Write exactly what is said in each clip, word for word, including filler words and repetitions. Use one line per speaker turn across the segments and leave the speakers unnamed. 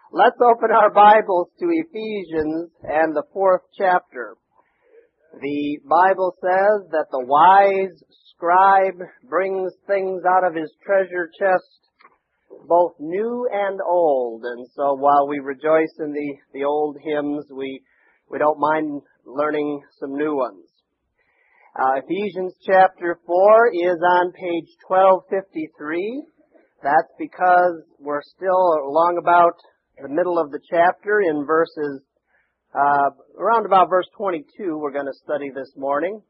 Let's open our Bibles to Ephesians and the fourth chapter. The Bible says that the wise scribe brings things out of his treasure chest, both new and old. And so while we rejoice in the, the old hymns, we, we don't mind learning some new ones. Uh, Ephesians chapter four is on page twelve fifty-three. That's because we're still along about the middle of the chapter in verses, uh, around about verse twenty-two we're going to study this morning.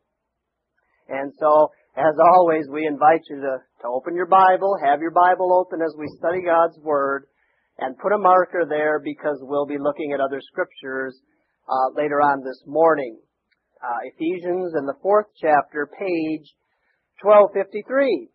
And so, as always, we invite you to, to open your Bible, have your Bible open as we study God's Word, and put a marker there because we'll be looking at other scriptures uh, later on this morning. Uh, Ephesians in the fourth chapter, page twelve fifty-three.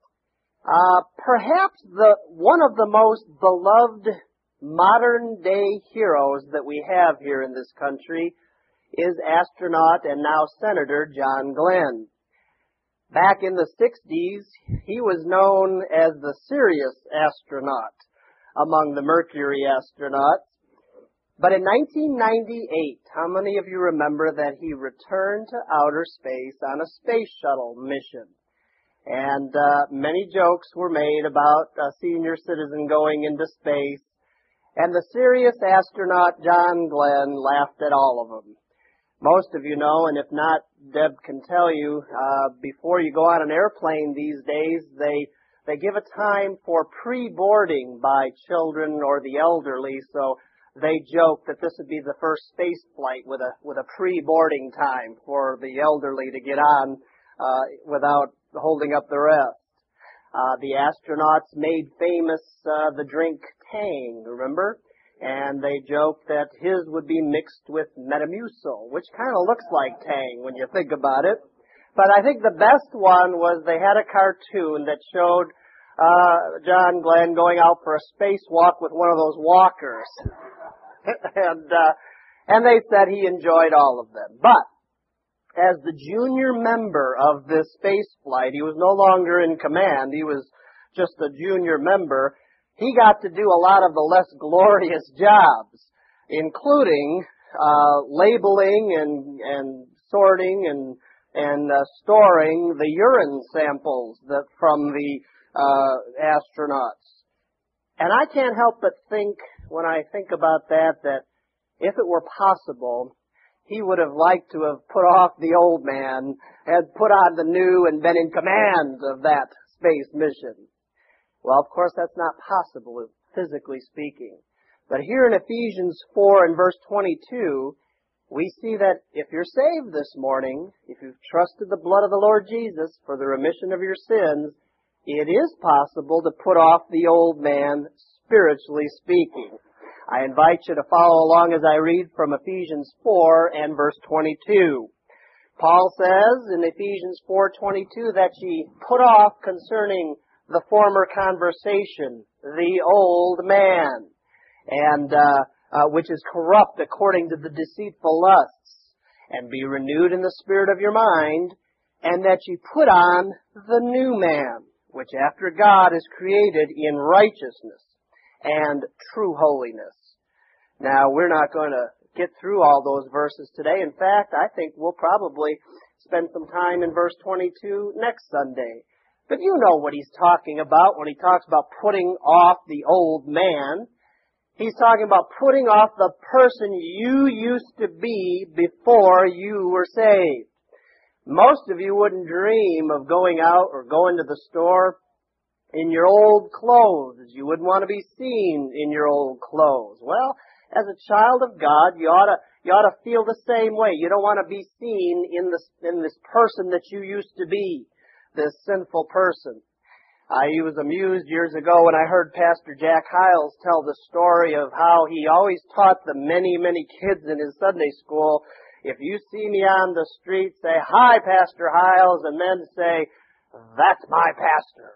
Uh, perhaps the one of the most beloved modern-day heroes that we have here in this country is astronaut and now Senator John Glenn. Back in the sixties, he was known as the Sirius astronaut among the Mercury astronauts. But in nineteen ninety-eight, how many of you remember that he returned to outer space on a space shuttle mission? And uh, many jokes were made about a senior citizen going into space. And the Sirius astronaut John Glenn laughed at all of them. Most of you know, and if not, Deb can tell you, uh, before you go on an airplane these days, they they give a time for pre-boarding by children or the elderly. So they joke that this would be the first space flight with a with a pre-boarding time for the elderly to get on uh, without holding up the rest. Uh, the astronauts made famous uh, the drink Tang, remember? And they joked that his would be mixed with Metamucil, which kind of looks like Tang when you think about it. But I think the best one was they had a cartoon that showed uh, John Glenn going out for a spacewalk with one of those walkers. and uh, and they said he enjoyed all of them. But as the junior member of this space flight, he was no longer in command. He was just a junior member. He got to do a lot of the less glorious jobs, including uh, labeling and and sorting and and uh, storing the urine samples that from the uh, astronauts. And I can't help but think, when I think about that, that if it were possible, he would have liked to have put off the old man and put on the new and been in command of that space mission. Well, of course, that's not possible, physically speaking. But here in Ephesians four and verse twenty-two, we see that if you're saved this morning, if you've trusted the blood of the Lord Jesus for the remission of your sins, it is possible to put off the old man, spiritually speaking. I invite you to follow along as I read from Ephesians four and verse twenty-two. Paul says in Ephesians four twenty-two that ye put off concerning the former conversation, the old man, and uh, uh, which is corrupt according to the deceitful lusts, and be renewed in the spirit of your mind, and that ye put on the new man, which after God is created in righteousness and true holiness. Now, we're not going to get through all those verses today. In fact, I think we'll probably spend some time in verse twenty-two next Sunday. But you know what he's talking about when he talks about putting off the old man. He's talking about putting off the person you used to be before you were saved. Most of you wouldn't dream of going out or going to the store in your old clothes. You wouldn't want to be seen in your old clothes. Well, as a child of God, you ought to you ought to feel the same way. You don't want to be seen in this in this person that you used to be, this sinful person. I was amused years ago when I heard Pastor Jack Hiles tell the story of how he always taught the many, many kids in his Sunday school, if you see me on the street, say, "Hi, Pastor Hiles," and then say, "That's my pastor."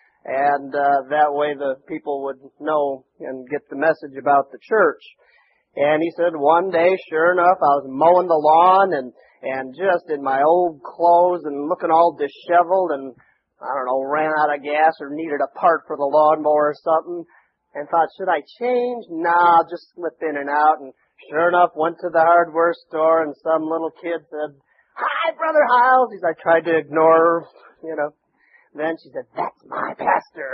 And uh, that way the people would know and get the message about the church. And he said one day, sure enough, I was mowing the lawn and, and just in my old clothes and looking all disheveled and, I don't know, ran out of gas or needed a part for the lawnmower or something. and thought, should I change? Nah, I'll just slip in and out. And sure enough, went to the hardware store, and some little kid said, "Hi, Brother Hiles." He's, I tried to ignore her, you know. Then she said, "That's my pastor."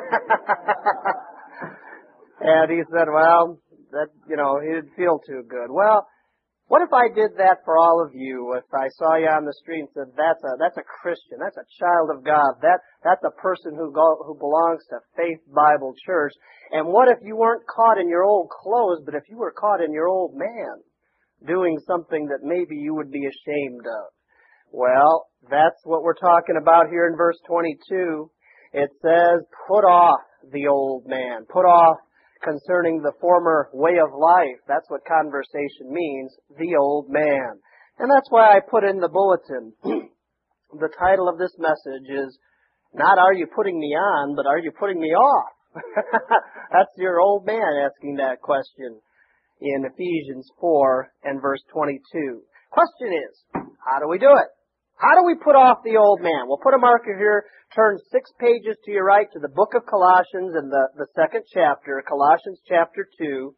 And he said, well, that, you know, he didn't feel too good. Well, what if I did that for all of you? If I saw you on the street and said, that's a, that's a Christian, that's a child of God, that, that's a person who go, who belongs to Faith Bible Church. And what if you weren't caught in your old clothes, but if you were caught in your old man doing something that maybe you would be ashamed of? Well, that's what we're talking about here in verse twenty-two. It says, put off the old man. Put off concerning the former way of life. That's what conversation means, the old man. And that's why I put in the bulletin. The title of this message is not "Are you putting me on?" but "Are you putting me off?" That's your old man asking that question in Ephesians four and verse twenty-two. Question is, how do we do it? How do we put off the old man? We'll put a marker here. Turn six pages to your right to the book of Colossians and the, the second chapter, Colossians chapter two,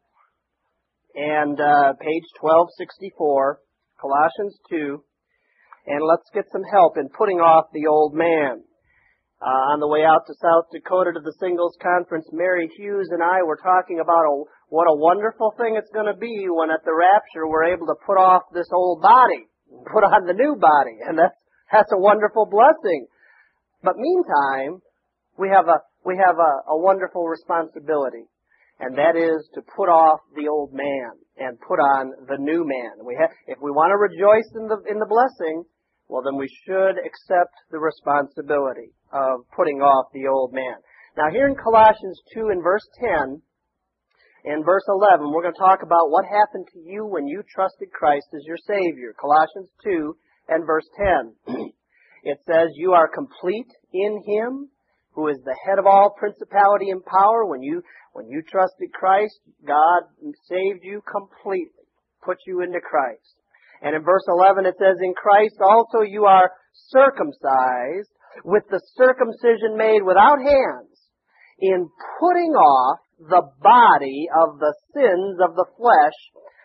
and uh, page twelve sixty-four, Colossians two, and let's get some help in putting off the old man. Uh, on the way out to South Dakota to the singles conference, Mary Hughes and I were talking about a, what a wonderful thing it's going to be when at the rapture we're able to put off this old body, put on the new body, and that's that's a wonderful blessing. But meantime, we have a we have a, a wonderful responsibility, and that is to put off the old man and put on the new man. We have, if we want to rejoice in the in the blessing, well, then we should accept the responsibility of putting off the old man. Now, here in Colossians two and verse ten and verse eleven, we're going to talk about what happened to you when you trusted Christ as your Savior. Colossians two and verse ten. It says, you are complete in Him, who is the head of all principality and power. When you, when you trusted Christ, God saved you completely, put you into Christ. And in verse eleven it says, in Christ also you are circumcised with the circumcision made without hands, in putting off the body of the sins of the flesh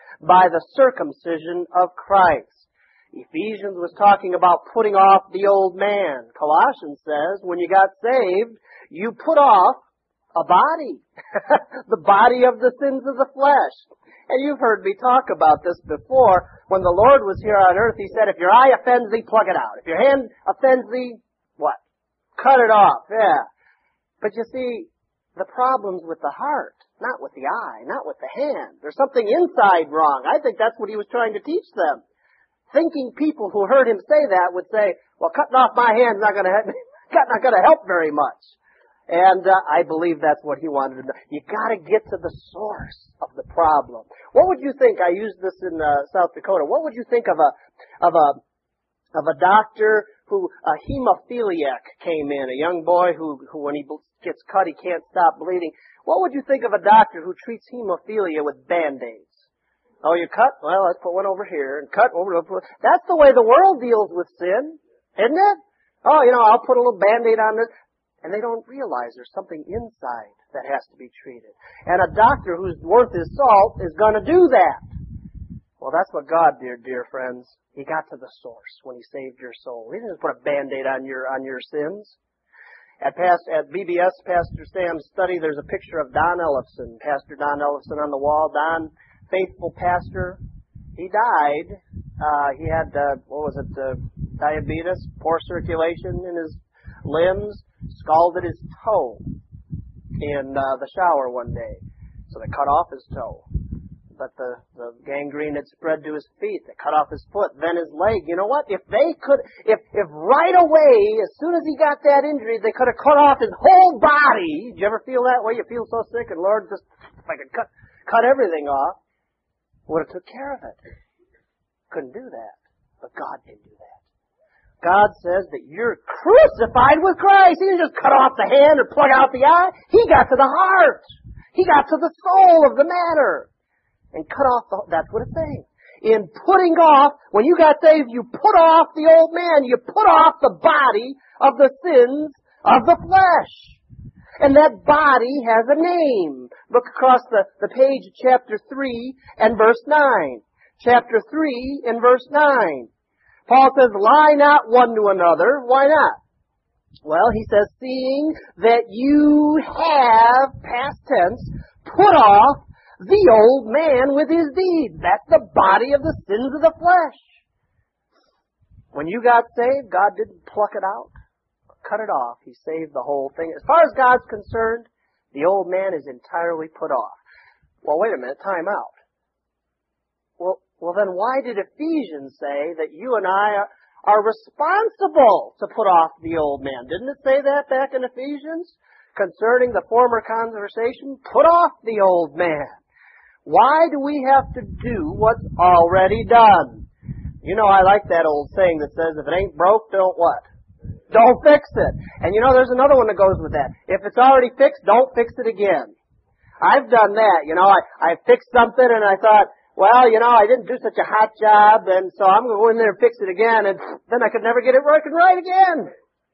by the circumcision of Christ. Ephesians was talking about putting off the old man. Colossians says, when you got saved, you put off a body, the body of the sins of the flesh. And you've heard me talk about this before. When the Lord was here on earth, He said, if your eye offends thee, plug it out. If your hand offends thee, what? Cut it off, yeah. But you see, the problem's with the heart, not with the eye, not with the hand. There's something inside wrong. I think that's what He was trying to teach them. Thinking people who heard Him say that would say, well, cutting off my hand's not going to not going to help very much. And uh, I believe that's what He wanted to do. You got to get to the source of the problem. What would you think? I used this in uh, South Dakota. What would you think of a of a of a doctor who a hemophiliac came in, a young boy who, who when he gets cut he can't stop bleeding? What would you think of a doctor who treats hemophilia with Band-Aids? Oh, you cut? Well, let's put one over here and cut over. That's the way the world deals with sin, isn't it? Oh, you know, I'll put a little Band-Aid on this. And they don't realize there's something inside that has to be treated. And a doctor who's worth his salt is going to do that. Well, that's what God did, dear friends. He got to the source when He saved your soul. He didn't just put a Band-Aid on your on your sins. At past at B B S, Pastor Sam's study, there's a picture of Don Ellefson, Pastor Don Ellefson on the wall. Don, faithful pastor. He died. Uh, he had, uh, what was it, uh, diabetes, poor circulation in his limbs, scalded his toe in uh, the shower one day. So they cut off his toe. But the, the gangrene had spread to his feet. They cut off his foot, then his leg. You know what? If they could, if, if right away, as soon as he got that injury, they could have cut off his whole body. Did you ever feel that way? You feel so sick, and Lord, just, if I could cut, cut everything off, would have took care of it. Couldn't do that. But God can do that. God says that you're crucified with Christ. He didn't just cut off the hand or plug out the eye. He got to the heart. He got to the soul of the matter. And cut off the, that's what it's saying. In putting off, when you got saved, you put off the old man. You put off the body of the sins of the flesh. And that body has a name. Look across the, the page at chapter three and verse nine. Chapter three and verse nine. Paul says, lie not one to another. Why not? Well, he says, seeing that you have, past tense, put off the old man with his deeds. That's the body of the sins of the flesh. When you got saved, God didn't pluck it out, cut it off. He saved the whole thing. As far as God's concerned, the old man is entirely put off. Well, wait a minute, time out. Well, well then why did Ephesians say that you and I are, are responsible to put off the old man? Didn't it say that back in Ephesians? Concerning the former conversation, put off the old man. Why do we have to do what's already done? You know, I like that old saying that says, if it ain't broke, don't what? Don't fix it. And you know, there's another one that goes with that. If it's already fixed, don't fix it again. I've done that. You know, I, I fixed something and I thought, well, you know, I didn't do such a hot job, and so I'm going to go in there and fix it again, and then I could never get it working right again.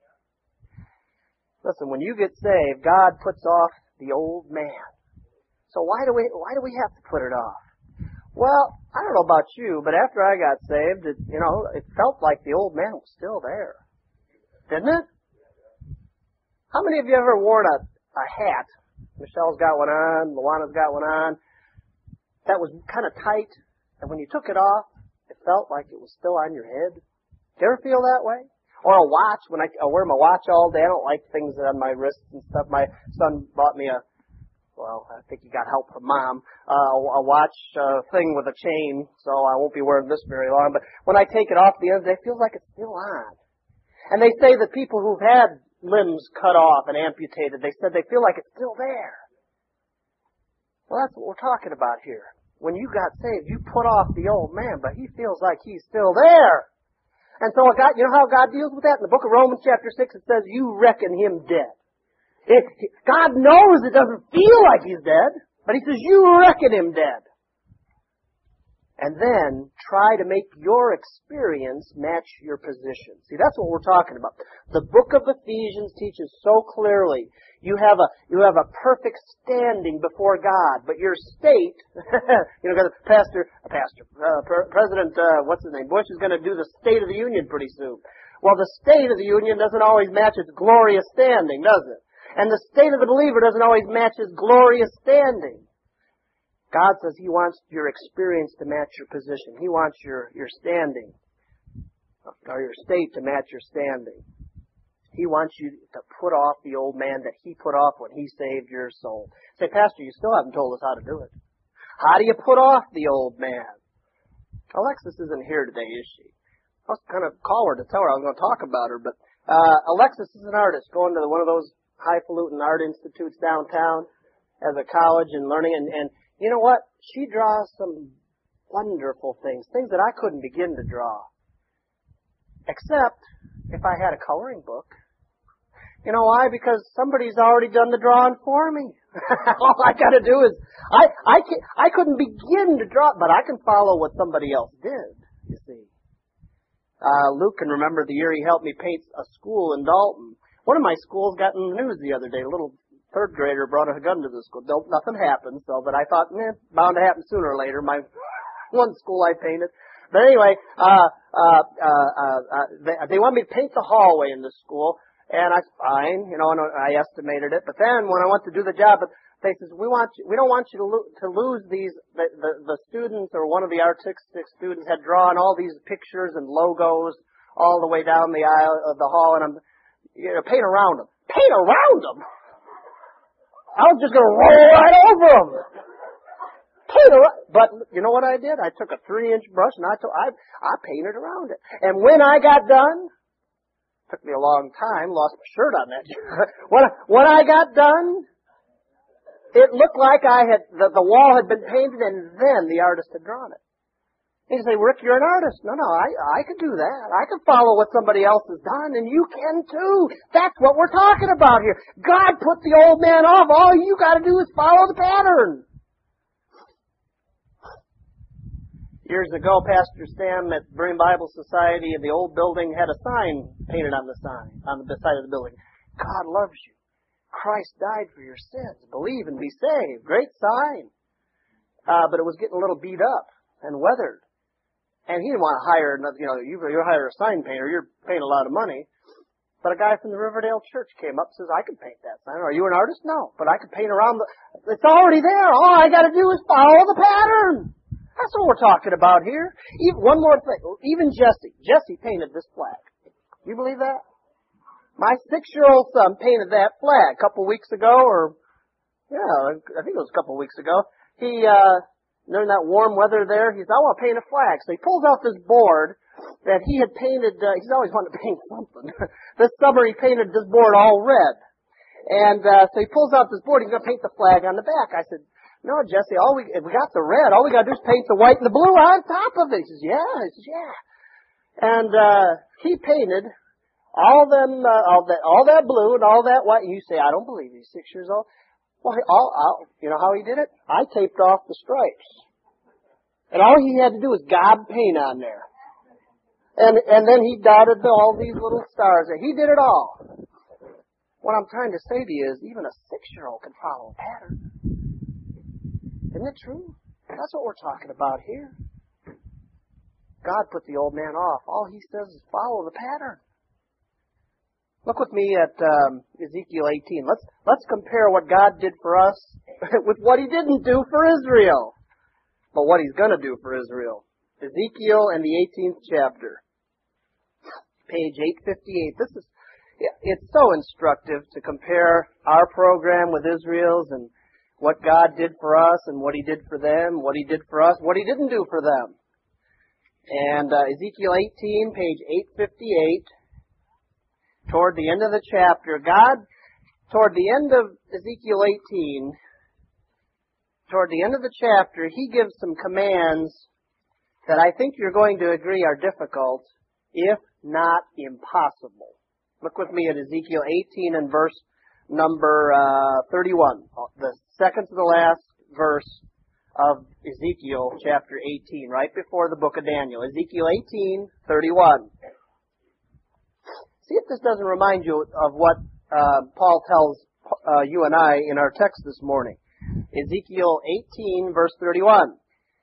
Listen, when you get saved, God puts off the old man. So why do we, why do we have to put it off? Well, I don't know about you, but after I got saved, it, you know, it felt like the old man was still there. Didn't it? How many of you ever worn a, a hat? Michelle's got one on, Luana's got one on. That was kind of tight, and when you took it off, it felt like it was still on your head. Do you ever feel that way? Or a watch, when I, I wear my watch all day, I don't like things on my wrists and stuff. My son bought me a, well, I think he got help from Mom, uh, a watch uh, thing with a chain, so I won't be wearing this very long. But when I take it off at the end of the day, it feels like it's still on. And they say that people who've had limbs cut off and amputated, they said they feel like it's still there. Well, that's what we're talking about here. When you got saved, you put off the old man, but he feels like he's still there. And so God, you know how God deals with that? In the book of Romans chapter six, it says, you reckon him dead. It, God knows it doesn't feel like he's dead, but he says, you reckon him dead. And then try to make your experience match your position. See, that's what we're talking about. The book of Ephesians teaches so clearly. You have a, you have a perfect standing before God, but your state, you know, Pastor, Pastor, uh, President, uh, what's his name, Bush is going to do the State of the Union pretty soon. Well, the State of the Union doesn't always match its glorious standing, does it? And the state of the believer doesn't always match his glorious standing. God says He wants your experience to match your position. He wants your, your standing, or your state to match your standing. He wants you to put off the old man that He put off when He saved your soul. Say, Pastor, you still haven't told us how to do it. How do you put off the old man? Alexis isn't here today, is she? I was going to call her to tell her I was going to talk about her, but uh, Alexis is an artist going to one of those highfalutin art institutes downtown as a college and learning. And, and you know what? She draws some wonderful things, things that I couldn't begin to draw. Except if I had a coloring book. You know why? Because somebody's already done the drawing for me. All I got to do is, I, I, can, I couldn't begin to draw, but I can follow what somebody else did, you see. Uh, Luke can remember the year he helped me paint a school in Dalton. One of my schools got in the news the other day. A little third grader brought a gun to the school. No, nothing happened, so, but I thought, eh, bound to happen sooner or later. My one school I painted. But anyway, uh, uh, uh, uh, they, they wanted me to paint the hallway in the school, and I, fine, you know, and I estimated it. But then when I went to do the job, they says, we want you, we don't want you to, lo- to lose these, the, the, the students or one of the artistic students had drawn all these pictures and logos all the way down the aisle of the hall, and I'm, you know, paint around them. Paint around them? I was just going to roll right over them. Paint around. But you know what I did? I took a three-inch brush and I, took, I, I painted around it. And when I got done, took me a long time, lost my shirt on that. when, I, when I got done, it looked like I had the, the wall had been painted and then the artist had drawn it. You say, Rick, you're an artist. No, no, I, I can do that. I can follow what somebody else has done, and you can too. That's what we're talking about here. God put the old man off. All you got to do is follow the pattern. Years ago, Pastor Sam at Berean Bible Society in the old building had a sign painted on the sign, on the side of the building. God loves you. Christ died for your sins. Believe and be saved. Great sign. Uh, but it was getting a little beat up and weathered. And he didn't want to hire another, you know, you, you're hire a sign painter, you're paying a lot of money. But a guy from the Riverdale church came up and says, I can paint that sign. Are you an artist? No. But I can paint around the, it's already there. All I gotta do is follow the pattern. That's what we're talking about here. Even, one more thing. Even Jesse. Jesse painted this flag. You believe that? My six-year-old son painted that flag a couple weeks ago, or, yeah, I think it was a couple weeks ago. He, uh, during that warm weather there, he said, I want to paint a flag. So he pulls out this board that he had painted, uh, he's always wanted to paint something. This summer he painted this board all red. And, uh, so he pulls out this board, he's going to paint the flag on the back. I said, no, Jesse, all we, we got the red, all we got to do is paint the white and the blue on top of it. He says, yeah. He says, yeah. And, uh, he painted all them, uh, all that, all that blue and all that white. And you say, I don't believe he's six years old. Well, all, all, you know how he did it? I taped off the stripes. And all he had to do was gob paint on there. And, and then he dotted all these little stars. And he did it all. What I'm trying to say to you is even a six-year-old can follow a pattern. Isn't it true? That's what we're talking about here. God put the old man off. All he says is follow the pattern. Look with me at um, Ezekiel eighteen. Let's let's compare what God did for us with what He didn't do for Israel, but what He's going to do for Israel. Ezekiel and the eighteenth chapter, page eight fifty-eight. This is it's so instructive to compare our program with Israel's and what God did for us and what He did for them, what He did for us, what He didn't do for them. And uh, Ezekiel eighteen, page eight fifty-eight. Toward the end of the chapter, God, toward the end of Ezekiel eighteen, toward the end of the chapter, He gives some commands that I think you're going to agree are difficult, if not impossible. Look with me at Ezekiel eighteen and verse number uh, thirty-one, the second to the last verse of Ezekiel chapter eighteen, right before the book of Daniel. Ezekiel eighteen, thirty-one. See if this doesn't remind you of what uh, Paul tells uh, you and I in our text this morning. Ezekiel eighteen, verse thirty-one.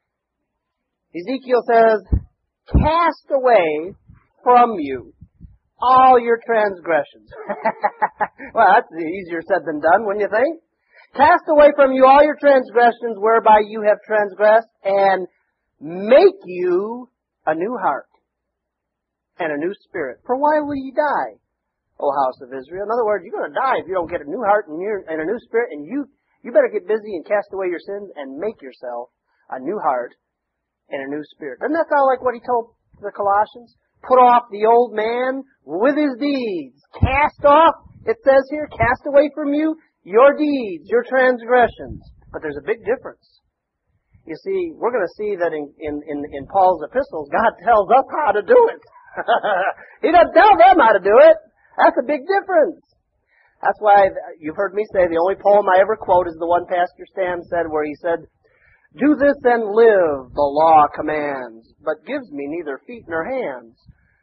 Ezekiel says, cast away from you all your transgressions. Well, that's easier said than done, wouldn't you think? Cast away from you all your transgressions whereby you have transgressed, and make you a new heart and a new spirit. For why will ye die, O house of Israel? In other words, you're going to die if you don't get a new heart and, and a new spirit, and you, you better get busy and cast away your sins and make yourself a new heart and a new spirit. Doesn't that sound like what he told the Colossians? Put off the old man with his deeds. Cast off, it says here, cast away from you your deeds, your transgressions. But there's a big difference. You see, we're going to see that in, in, in, in Paul's epistles, God tells us how to do it. He doesn't tell them how to do it. That's a big difference. That's why you've heard me say the only poem I ever quote is the one Pastor Stan said where he said, do this and live, the law commands, but gives me neither feet nor hands.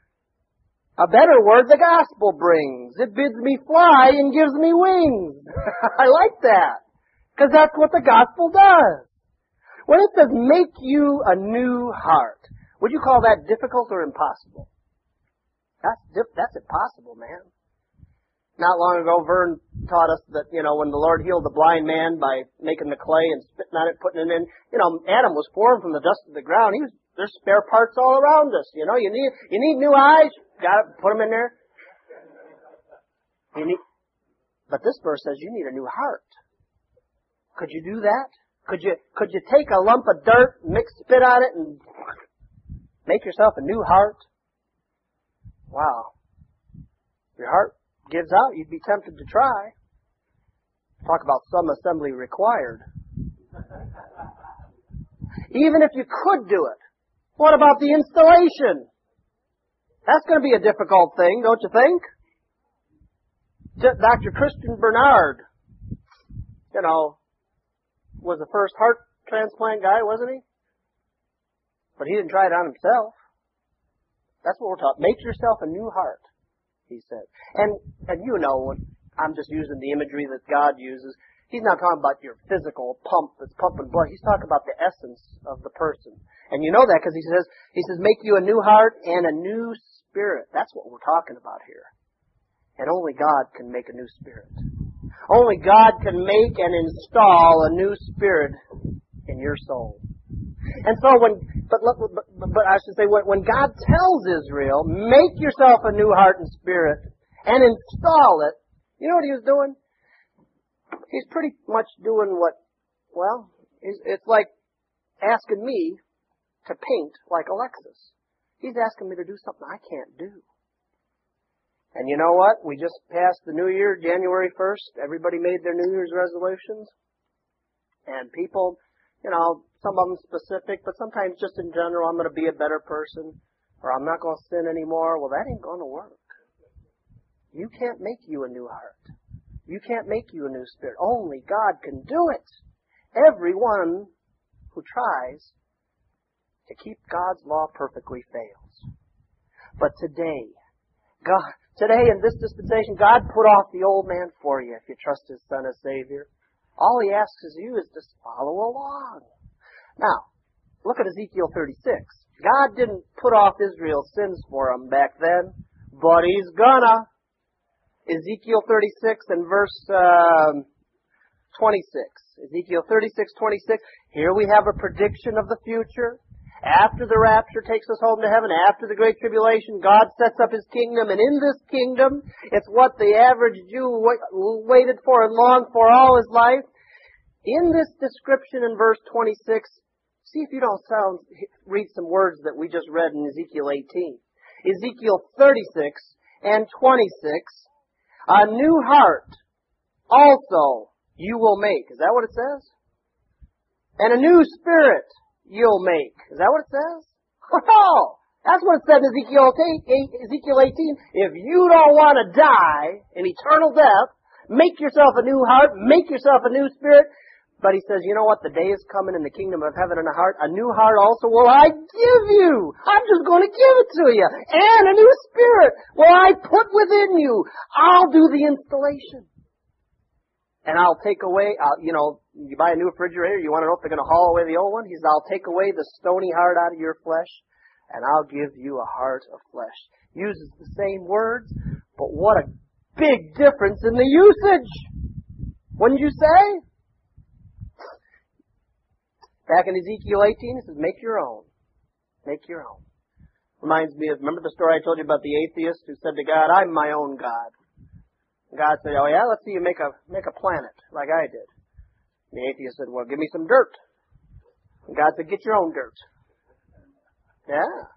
A better word the gospel brings. It bids me fly and gives me wings. I like that. Because that's what the gospel does. When it says make you a new heart, would you call that difficult or impossible? That's dif- that's impossible, man. Not long ago, Vern taught us that, you know, when the Lord healed the blind man by making the clay and spitting on it, putting it in, you know, Adam was formed from the dust of the ground. He was, there's spare parts all around us. You know, you need, you need new eyes. Got to put them in there. You need, but this verse says you need a new heart. Could you do that? Could you, could you take a lump of dirt, mix spit on it, and make yourself a new heart? Wow. Your heart gives out, you'd be tempted to try. Talk about some assembly required. Even if you could do it, what about the installation? That's going to be a difficult thing, don't you think? Doctor Christian Bernard, you know, was the first heart transplant guy, wasn't he? But he didn't try it on himself. That's what we're taught. Make yourself a new heart, he said. And and you know, I'm just using the imagery that God uses. He's not talking about your physical pump that's pumping blood. He's talking about the essence of the person. And you know that because he says, he says, make you a new heart and a new spirit. That's what we're talking about here. And only God can make a new spirit. Only God can make and install a new spirit in your soul. And so when, but, but, but I should say, when God tells Israel, make yourself a new heart and spirit and install it, you know what he was doing? He's pretty much doing what, well, it's like asking me to paint like Alexis. He's asking me to do something I can't do. And you know what? We just passed the New Year, January first. Everybody made their New Year's resolutions. And people, you know, some of them specific, but sometimes just in general, I'm going to be a better person, or I'm not going to sin anymore. Well, that ain't going to work. You can't make you a new heart. You can't make you a new spirit. Only God can do it. Everyone who tries to keep God's law perfectly fails. But today, God, today in this dispensation, God put off the old man for you if you trust His Son as Savior. All He asks of you is just follow along. Now, look at Ezekiel thirty-six. God didn't put off Israel's sins for them back then, but He's gonna. Ezekiel thirty-six and verse um, twenty-six. Ezekiel thirty-six, twenty-six. Here we have a prediction of the future. After the rapture takes us home to heaven, after the Great Tribulation, God sets up His kingdom, and in this kingdom, it's what the average Jew waited for and longed for all his life. In this description in verse twenty-six, see if you don't sound, read some words that we just read in Ezekiel eighteen. Ezekiel thirty-six and twenty-six. A new heart also you will make. Is that what it says? And a new spirit you'll make. Is that what it says? Oh, that's what it said in Ezekiel eighteen. If you don't want to die in eternal death, make yourself a new heart, make yourself a new spirit. But he says, you know what? The day is coming in the kingdom of heaven in a heart. A new heart also will I give you. I'm just going to give it to you. And a new spirit will I put within you. I'll do the installation. And I'll take away, I'll, you know, you buy a new refrigerator, you want to know if they're going to haul away the old one? He says, I'll take away the stony heart out of your flesh, and I'll give you a heart of flesh. Uses the same words, but what a big difference in the usage. Wouldn't you say? Back in Ezekiel eighteen, it says, make your own. Make your own. Reminds me of, remember the story I told you about the atheist who said to God, I'm my own God. And God said, oh yeah, let's see you make a, make a planet like I did. And the atheist said, well, give me some dirt. And God said, get your own dirt. Yeah.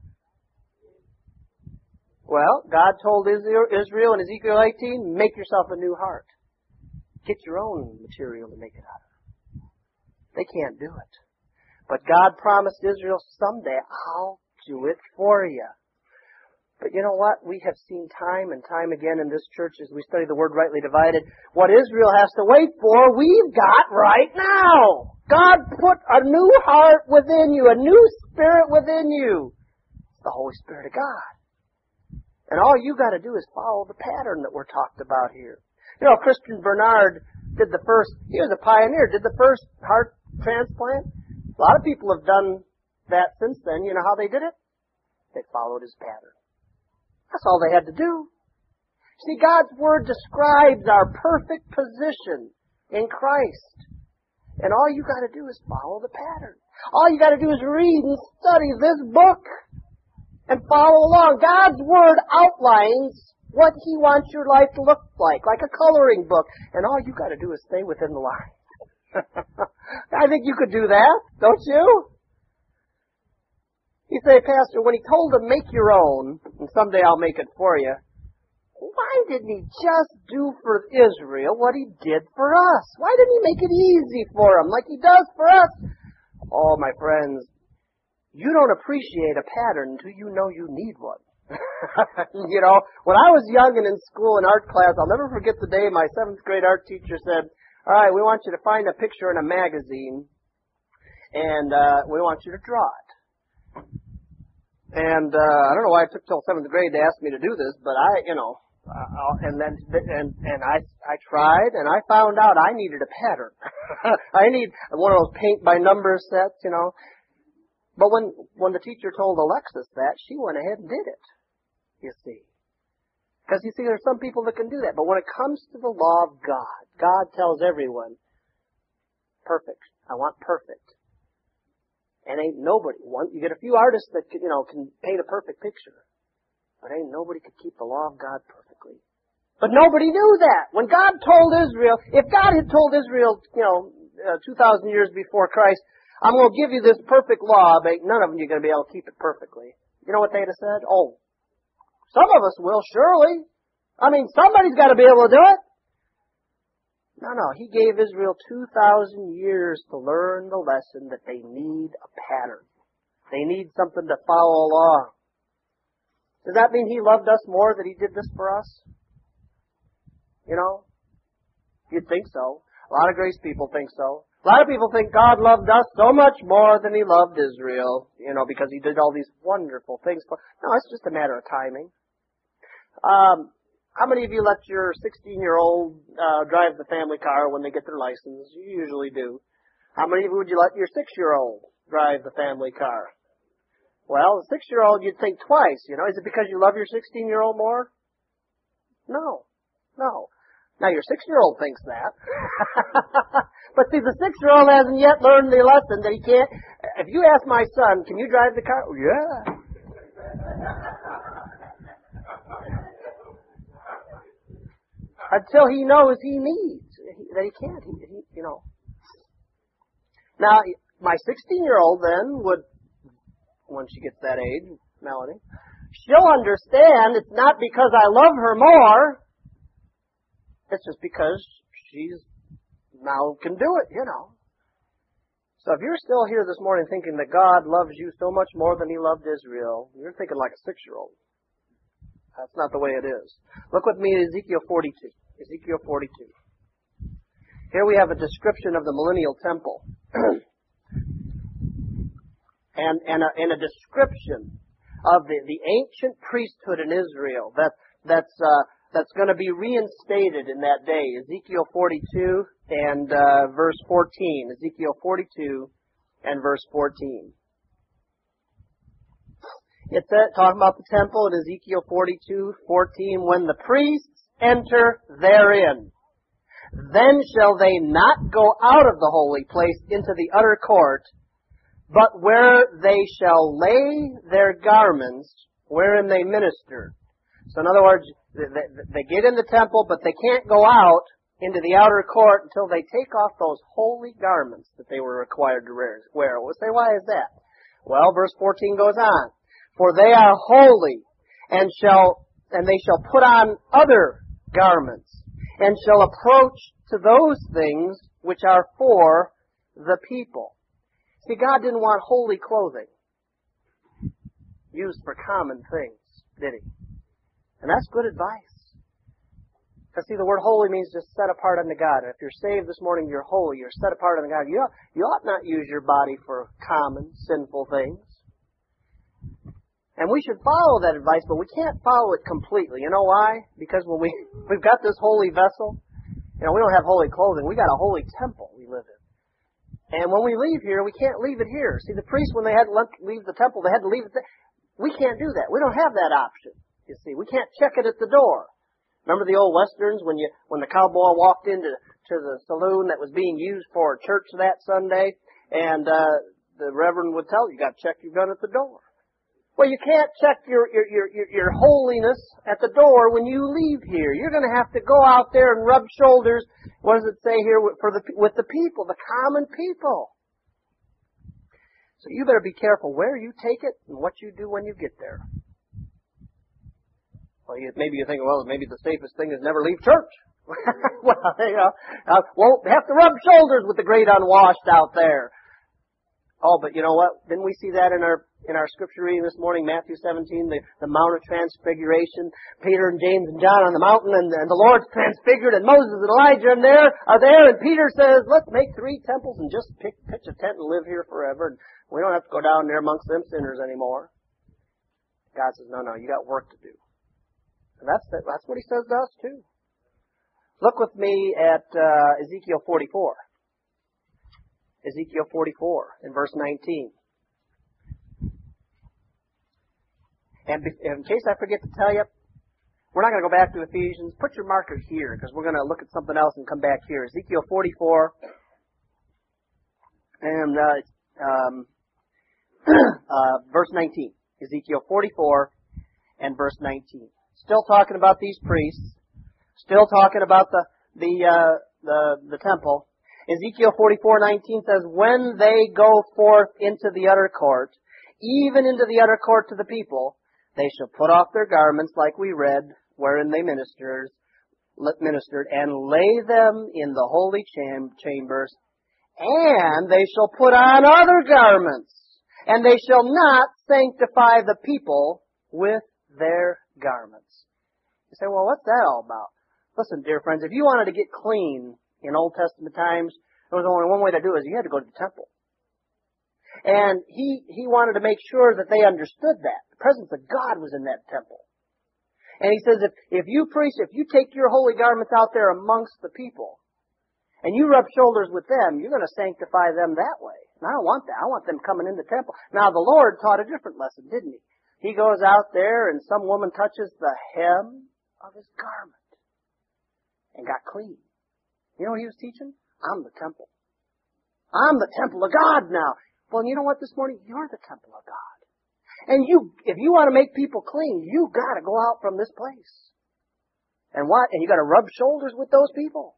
Well, God told Israel in Ezekiel eighteen, make yourself a new heart. Get your own material to make it out of. They can't do it. But God promised Israel, someday I'll do it for you. But you know what? We have seen time and time again in this church as we study the Word rightly divided, what Israel has to wait for, we've got right now. God put a new heart within you, a new spirit within you. It's the Holy Spirit of God. And all you got to do is follow the pattern that we're talked about here. You know, Christian Bernard did the first, he was a pioneer, did the first heart transplant. A lot of people have done that since then. You know how they did it? They followed his pattern. That's all they had to do. See, God's Word describes our perfect position in Christ. And all you got to do is follow the pattern. All you got to do is read and study this book and follow along. God's Word outlines what He wants your life to look like, like a coloring book. And all you got to do is stay within the lines. I think you could do that, don't you? You say, Pastor, when He told them, make your own, and someday I'll make it for you, why didn't He just do for Israel what He did for us? Why didn't He make it easy for them like He does for us? Oh, my friends, you don't appreciate a pattern until you know you need one. You know, when I was young and in school in art class, I'll never forget the day my seventh grade art teacher said, all right, we want you to find a picture in a magazine, and uh, we want you to draw it. And uh, I don't know why it took till seventh grade to ask me to do this, but I, you know, Uh, and then, and, and I, I tried, and I found out I needed a pattern. I need one of those paint by numbers sets, you know. But when, when the teacher told Alexis that, she went ahead and did it, you see. Because, you see, there's some people that can do that. But when it comes to the law of God, God tells everyone, perfect. I want perfect. And ain't nobody, one, you get a few artists that, can, you know, can paint a perfect picture. But ain't nobody could keep the law of God perfectly. But nobody knew that. When God told Israel, if God had told Israel, you know, uh, two thousand years before Christ, I'm going to give you this perfect law, but none of them you're going to be able to keep it perfectly. You know what they'd have said? Oh, some of us will, surely. I mean, somebody's got to be able to do it. No, no. He gave Israel two thousand years to learn the lesson that they need a pattern. They need something to follow along. Does that mean He loved us more that He did this for us? You know? You'd think so. A lot of grace people think so. A lot of people think God loved us so much more than He loved Israel, you know, because He did all these wonderful things for. No, it's just a matter of timing. Um, how many of you let your sixteen-year-old uh, drive the family car when they get their license? You usually do. How many of you would you let your six-year-old drive the family car? Well, a six-year-old, you'd think twice, you know. Is it because you love your sixteen-year-old more? No. No. Now, your six-year-old thinks that. But see, the six-year-old hasn't yet learned the lesson that he can't. If you ask my son, can you drive the car? Yeah. Until he knows he needs, that he can't, he, he, you know. Now, my sixteen-year-old then would, when she gets that age, Melanie, she'll understand it's not because I love her more. It's just because she's now can do it, you know. So if you're still here this morning thinking that God loves you so much more than He loved Israel, you're thinking like a six-year-old. That's not the way it is. Look with me at Ezekiel forty-two. Ezekiel forty-two. Here we have a description of the millennial temple. and and a, and a description of the, the ancient priesthood in Israel that that's uh, that's going to be reinstated in that day. Ezekiel forty-two and uh, verse fourteen. Ezekiel forty-two and verse fourteen. It's uh, talking about the temple in Ezekiel forty-two fourteen. When the priests enter therein, then shall they not go out of the holy place into the utter court, but where they shall lay their garments wherein they minister. So in other words, they, they get in the temple, but they can't go out into the outer court until they take off those holy garments that they were required to wear. We'll say, why is that? Well, verse fourteen goes on. For they are holy, and shall and they shall put on other garments, and shall approach to those things which are for the people. See, God didn't want holy clothing used for common things, did He? And that's good advice. Because see, the word holy means just set apart unto God. And if you're saved this morning, you're holy, you're set apart unto God. You ought, you ought not use your body for common, sinful things. And we should follow that advice, but we can't follow it completely. You know why? Because when we, we've got this holy vessel, you know, we don't have holy clothing. We got a holy temple we live in. And when we leave here, we can't leave it here. See, the priests, when they had to leave the temple, they had to leave it there. We can't do that. We don't have that option, you see. We can't check it at the door. Remember the old westerns when you when the cowboy walked into to the saloon that was being used for church that Sunday, and uh, the reverend would tell you, you got to check your gun at the door. Well, you can't check your, your, your, your holiness at the door when you leave here. You're going to have to go out there and rub shoulders, what does it say here, for the, with the people, the common people. So you better be careful where you take it and what you do when you get there. Well, you, maybe you think, well, maybe the safest thing is never leave church. Well, you know, uh, won't have to rub shoulders with the great unwashed out there. Oh, but you know what? Didn't we see that in our in our scripture reading this morning, Matthew seventeen, the, the Mount of Transfiguration, Peter and James and John on the mountain, and, and the Lord's transfigured, and Moses and Elijah and there are there, and Peter says, let's make three temples and just pick, pitch a tent and live here forever, and we don't have to go down there amongst them sinners anymore. God says, no, no, you got work to do. And that's, that's what he says to us too. Look with me at uh, Ezekiel forty-four. Ezekiel forty-four in verse nineteen. And in case I forget to tell you, we're not going to go back to Ephesians. Put your marker here, because we're going to look at something else and come back here. Ezekiel forty-four and uh, um, uh, verse nineteen. Ezekiel forty-four and verse nineteen. Still talking about these priests. Still talking about the the uh, the the temple. Ezekiel forty-four nineteen says, "When they go forth into the utter court, even into the utter court to the people, they shall put off their garments, like we read, wherein they ministered, ministered, and lay them in the holy cham- chambers, and they shall put on other garments, and they shall not sanctify the people with their garments." You say, well, what's that all about? Listen, dear friends, if you wanted to get clean in Old Testament times, there was only one way to do it, is you had to go to the temple. And he, he wanted to make sure that they understood that. The presence of God was in that temple. And he says, if, if you preach, if you take your holy garments out there amongst the people, and you rub shoulders with them, you're going to sanctify them that way. And I don't want that. I want them coming in the temple. Now, the Lord taught a different lesson, didn't he? He goes out there and some woman touches the hem of his garment and got clean. You know what he was teaching? I'm the temple. I'm the temple of God now. Well, you know what this morning? You're the temple of God. And you, if you want to make people clean, you got to go out from this place. And what? And you got to rub shoulders with those people.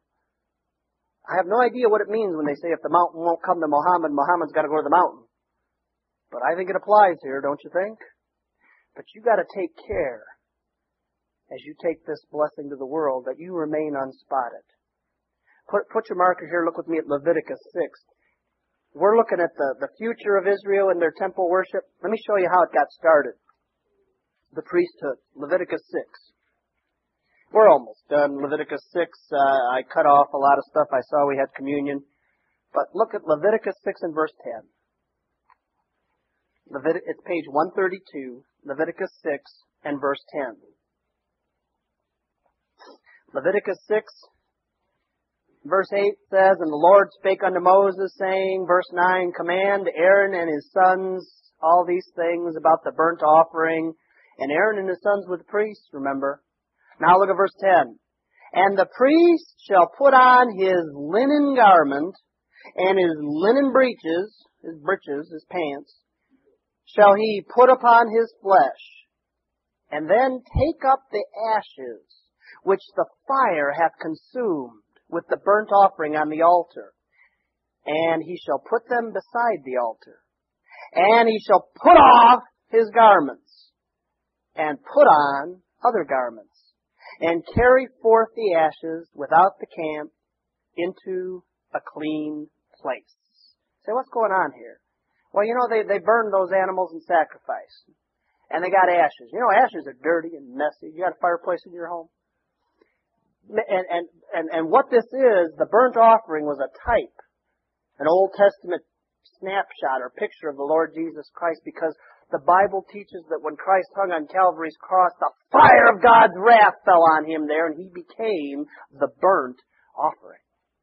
I have no idea what it means when they say if the mountain won't come to Muhammad, Muhammad's got to go to the mountain. But I think it applies here, don't you think? But you got to take care as you take this blessing to the world that you remain unspotted. Put, put your marker here. Look with me at Leviticus six. We're looking at the, the future of Israel and their temple worship. Let me show you how it got started. The priesthood. Leviticus six. We're almost done. Leviticus six, uh, I cut off a lot of stuff. I saw we had communion. But look at Leviticus six and verse ten. Levit- it's page one thirty-two, Leviticus six and verse ten. Leviticus six, verse eight says, "And the Lord spake unto Moses, saying," verse nine, "Command Aaron and his sons all these things about the burnt offering." And Aaron and his sons were the priests, remember. Now look at verse ten. "And the priest shall put on his linen garment, and his linen breeches," his breeches, his pants, "shall he put upon his flesh, and then take up the ashes which the fire hath consumed with the burnt offering on the altar, and he shall put them beside the altar. And he shall put off his garments, and put on other garments, and carry forth the ashes without the camp into a clean place." Say, what's going on here? Well, you know, they, they burned those animals in sacrifice. And they got ashes. You know, ashes are dirty and messy. You got a fireplace in your home? And, and, and, and what this is, the burnt offering was a type, an Old Testament snapshot or picture of the Lord Jesus Christ, because the Bible teaches that when Christ hung on Calvary's cross, the fire of God's wrath fell on him there, and he became the burnt offering.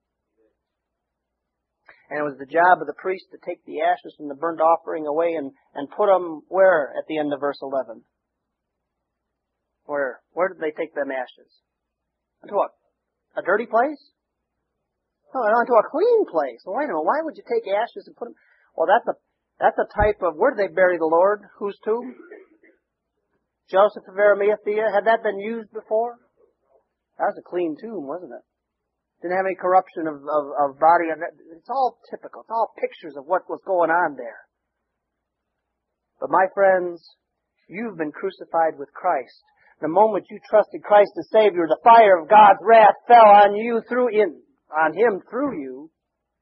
And it was the job of the priest to take the ashes from the burnt offering away and, and put them where at the end of verse eleven? Where? Where did they take them ashes? Into what? A dirty place? No, into a clean place. Well, wait a minute. Why would you take ashes and put them? Well, that's a that's a type of, where did they bury the Lord? Whose tomb? Joseph of Arimathea. Had that been used before? That was a clean tomb, wasn't it? Didn't have any corruption of, of, of body. It's all typical. It's all pictures of what was going on there. But my friends, you've been crucified with Christ. The moment you trusted Christ as Savior, the fire of God's wrath fell on you through in, on Him through you.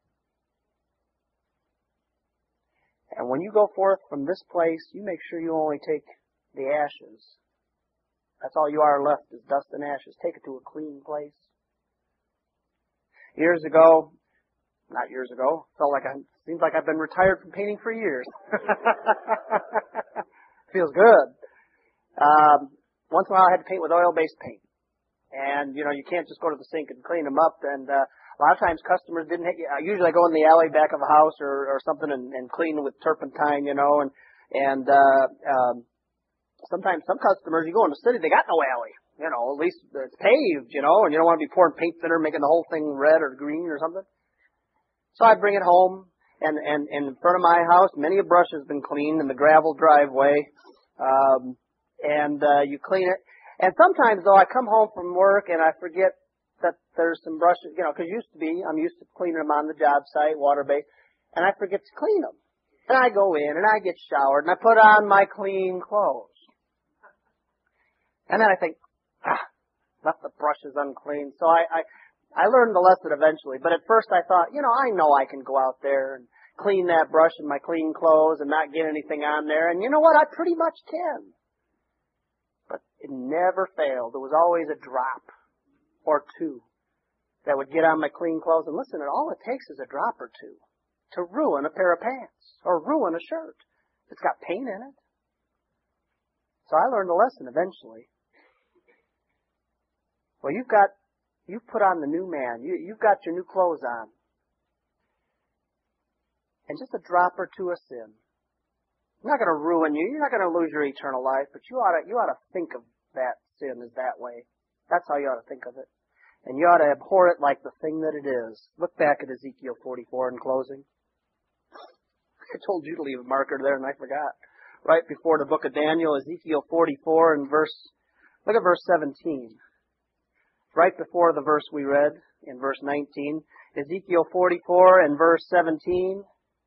And when you go forth from this place, you make sure you only take the ashes. That's all you are left is dust and ashes. Take it to a clean place. Years ago, not years ago, felt like I, seems like I've been retired from painting for years. Feels good. Um, once in a while I had to paint with oil-based paint. And, you know, you can't just go to the sink and clean them up. And uh, a lot of times customers didn't hit you. Usually I go in the alley back of a house or, or something and, and clean with turpentine, you know. And, and uh, um, sometimes some customers, you go in the city, they got no alley. You know, at least it's paved, you know, and you don't want to be pouring paint thinner, making the whole thing red or green or something. So I bring it home. And, and, and in front of my house, many a brush has been cleaned in the gravel driveway. Um, and uh, you clean it. And sometimes, though, I come home from work and I forget that there's some brushes, you know, because used to be, I'm used to cleaning them on the job site, water-based, and I forget to clean them. And I go in and I get showered and I put on my clean clothes. And then I think, ah, left the brushes unclean. So I, I, I learned the lesson eventually. But at first I thought, you know, I know I can go out there and clean that brush in my clean clothes and not get anything on there. And you know what? I pretty much can. But it never failed. There was always a drop or two that would get on my clean clothes. And listen, all it takes is a drop or two to ruin a pair of pants or ruin a shirt. It's got paint in it. So I learned the lesson eventually. Well, you've got, you've put on the new man. You, you've got your new clothes on. And just a drop or two of sin. It's not going to ruin you. You're not going to lose your eternal life, but you ought to, you ought to think of that sin as that way. That's how you ought to think of it. And you ought to abhor it like the thing that it is. Look back at Ezekiel forty-four in closing. I told you to leave a marker there and I forgot. Right before the book of Daniel, Ezekiel forty-four and verse, look at verse seventeen. Right before the verse we read in verse nineteen. Ezekiel forty-four and verse seventeen.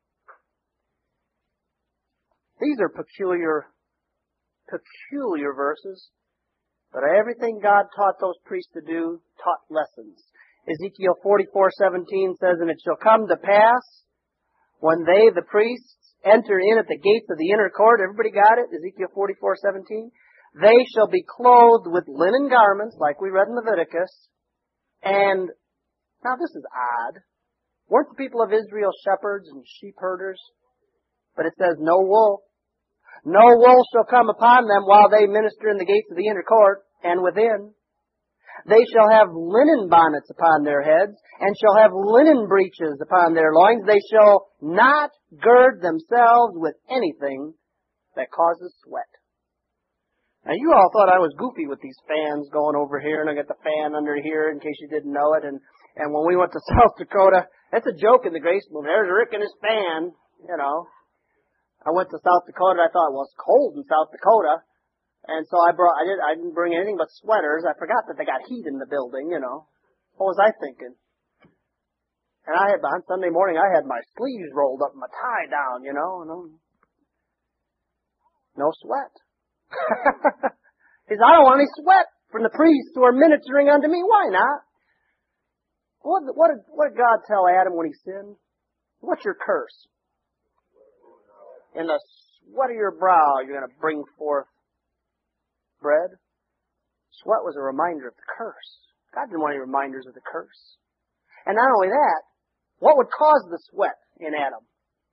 These are peculiar, peculiar verses. But everything God taught those priests to do taught lessons. Ezekiel forty-four seventeen says, "And it shall come to pass, when they, the priests, enter in at the gates of the inner court," everybody got it? Ezekiel forty-four seventeen. "They shall be clothed with linen garments," like we read in Leviticus. And, now this is odd. Weren't the people of Israel shepherds and sheep herders? But it says, "No wool. No wool shall come upon them while they minister in the gates of the inner court and within. They shall have linen bonnets upon their heads, and shall have linen breeches upon their loins. They shall not gird themselves with anything that causes sweat." Now you all thought I was goofy with these fans going over here, and I got the fan under here in case you didn't know it. And, and when we went to South Dakota, that's a joke in the Grace Movement. There's Rick and his fan, you know. I went to South Dakota and I thought, well, it's cold in South Dakota. And so I brought, I didn't, I didn't bring anything but sweaters. I forgot that they got heat in the building, you know. What was I thinking? And I had, on Sunday morning, I had my sleeves rolled up and my tie down, you know. And no sweat. He said, "I don't want any sweat from the priests who are ministering unto me." Why not? What, what, did, what did God tell Adam when he sinned? What's your curse? "In the sweat of your brow, you're going to bring forth bread." Sweat was a reminder of the curse. God didn't want any reminders of the curse. And not only that, what would cause the sweat in Adam?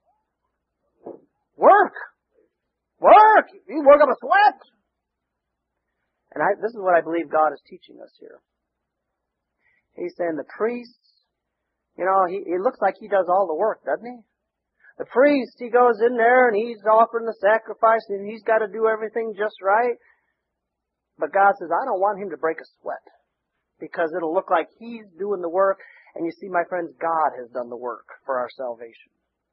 Work. Work. You work up a sweat. And I, this is what I believe God is teaching us here. He's saying the priests, you know, he, it looks like he does all the work, doesn't he? The priest, he goes in there and he's offering the sacrifice and he's got to do everything just right. But God says, I don't want him to break a sweat because it'll look like he's doing the work. And you see, my friends, God has done the work for our salvation.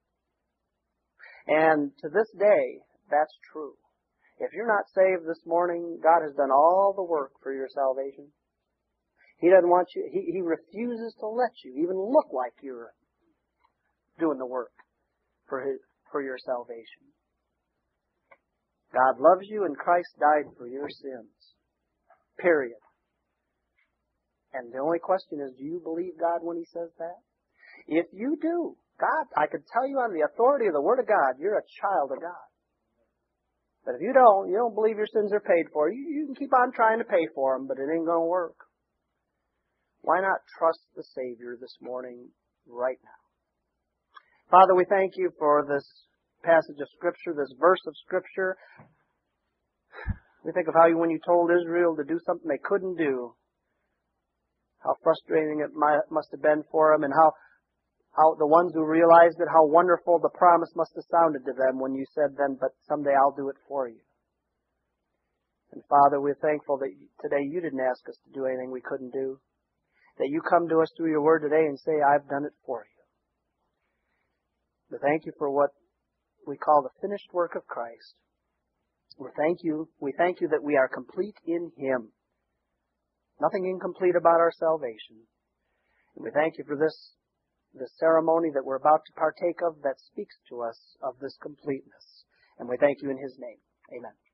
And to this day, that's true. If you're not saved this morning, God has done all the work for your salvation. He doesn't want you, he, he refuses to let you even look like you're doing the work for his, for your salvation. God loves you and Christ died for your sins. Period. And the only question is, do you believe God when he says that? If you do, God, I could tell you on the authority of the Word of God, you're a child of God. But if you don't, you don't believe your sins are paid for, you, you can keep on trying to pay for them, but it ain't going to work. Why not trust the Savior this morning, right now? Father, we thank you for this passage of Scripture, this verse of Scripture. We think of how you, when you told Israel to do something they couldn't do, how frustrating it might, must have been for them, and how, how the ones who realized it, how wonderful the promise must have sounded to them when you said then, but someday I'll do it for you. And Father, we're thankful that today you didn't ask us to do anything we couldn't do. That you come to us through your word today and say, I've done it for you. We thank you for what we call the finished work of Christ. We thank you, we thank you that we are complete in Him. Nothing incomplete about our salvation. And we thank you for this, this ceremony that we're about to partake of that speaks to us of this completeness. And we thank you in His name. Amen.